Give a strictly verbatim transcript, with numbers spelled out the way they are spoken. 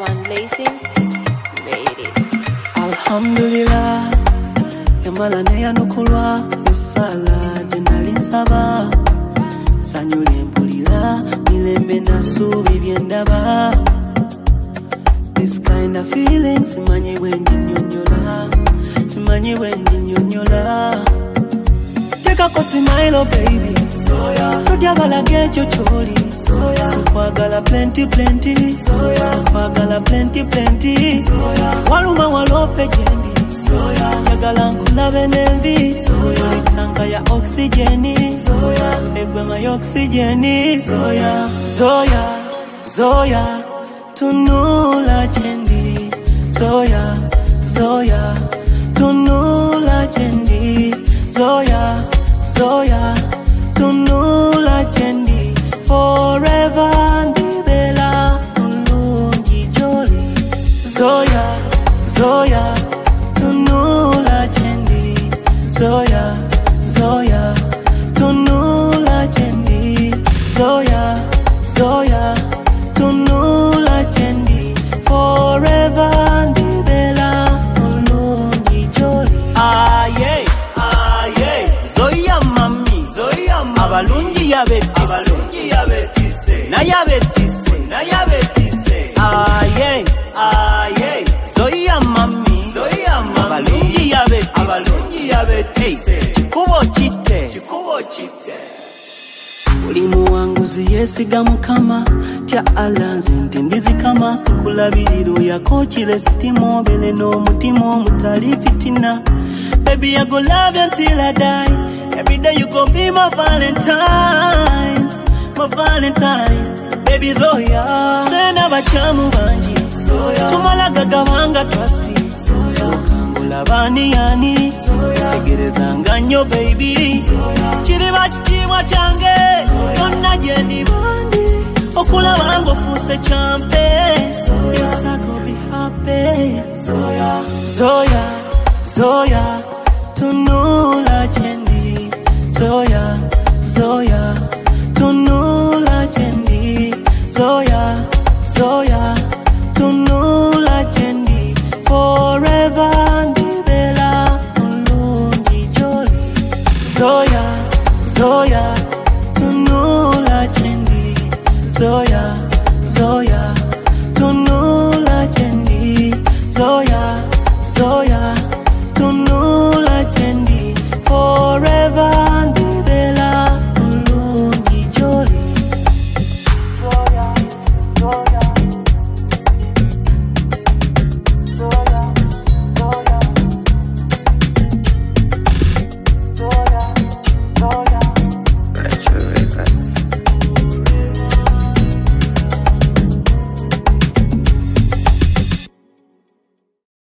one blazing, made it. Alhamdulillah, yamala ne yanukulwa esala jenali nsaba sanyule mpulira milembe nasubi byendaba. This kind of feeling simanye wendi nyonyola, simanye wendi nyonyola. Take a kosi milo baby, soya. Todiagala gejo choli, soya. Kwagala plenty plenty, soya. Kwagala plenty plenty, soya. Waluma walope jendi, soya. Jagala nkulabe nembi, soya. Itanga ya oxygeni, soya. Egwe my oxygeni, soya. Soya, soya. Tunula jendi, soya, soya. Tunula jendi, soya, soya. Tunula jendi, forever ndibela ulungi joli. Soya, soya. Tunula jendi, soya, soya. Tunula jendi, soya, soya. Tunula jendi, forever ndibela ulungi joli. Aye, aye, zoya mami, zoya mami. Abalungi yabetise, abalungi yabetise. Na yabetise, na yabetise. Aye, aye, zoya mami, zoya mami. Abalungi yabetise, abalungi yabetise. Chikubo chite, chikubo chite. Ulimu wangu ziyesiga mukama tya alanze ntindizi kama kulabiriro yako chile sitimo bele no mutimo mutali fitina. Baby I go love you until I die. Every day you gon' be my valentine, my valentine. Baby Zoya sena bachamu banji, Zoya tumalaga gabanga trusty, Zoya kangula bani yani, Zoya tegereza nganyo baby, Zoya chiri bachitimwa change, yonna jendi bandi okula wango fuse champe, yes I go be happy. Zoya, Zoya, Zoya. Tunula jendi, Zoya, Zoya. Tunula jendi, Zoya, Zoya. Tunula